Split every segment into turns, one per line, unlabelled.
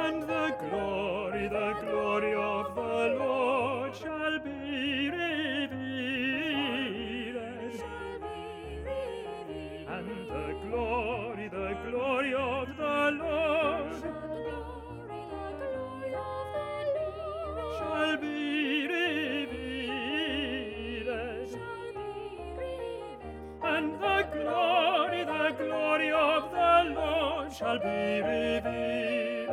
And the glory of the Lord shall be revealed. And the glory of the Lord shall be revealed. And the glory of the Lord shall be revealed.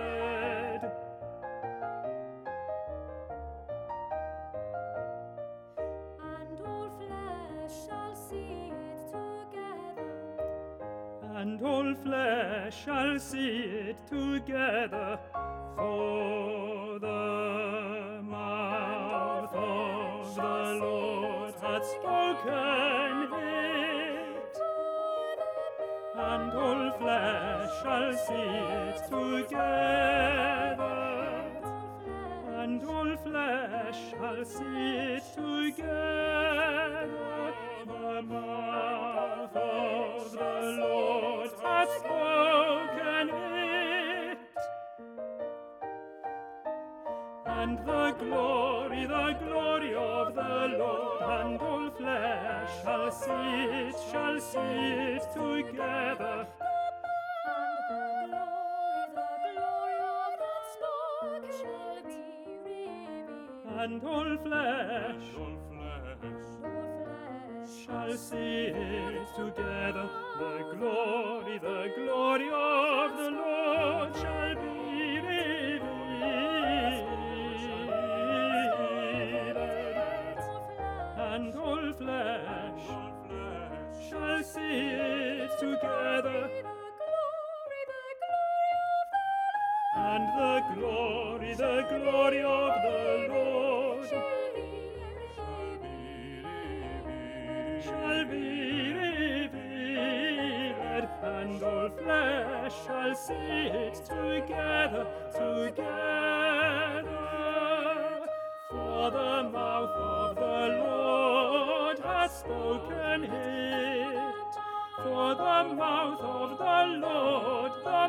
And all flesh shall see it together.
And all flesh shall see it together, for the mouth of the Lord hath spoken it. And all flesh shall see it together. And all flesh shall see it together. The mouth of the Lord hath spoken it. And the glory of the Lord, and all flesh shall see it together.
And the glory of that spoke shall be revealed.
And all flesh shall see it together. The glory of the Lord shall be revealed. And all flesh shall see it together. And the glory of the Lord shall be revealed. And all flesh shall see it together. For the mouth of the Lord hath spoken it. For the mouth of the Lord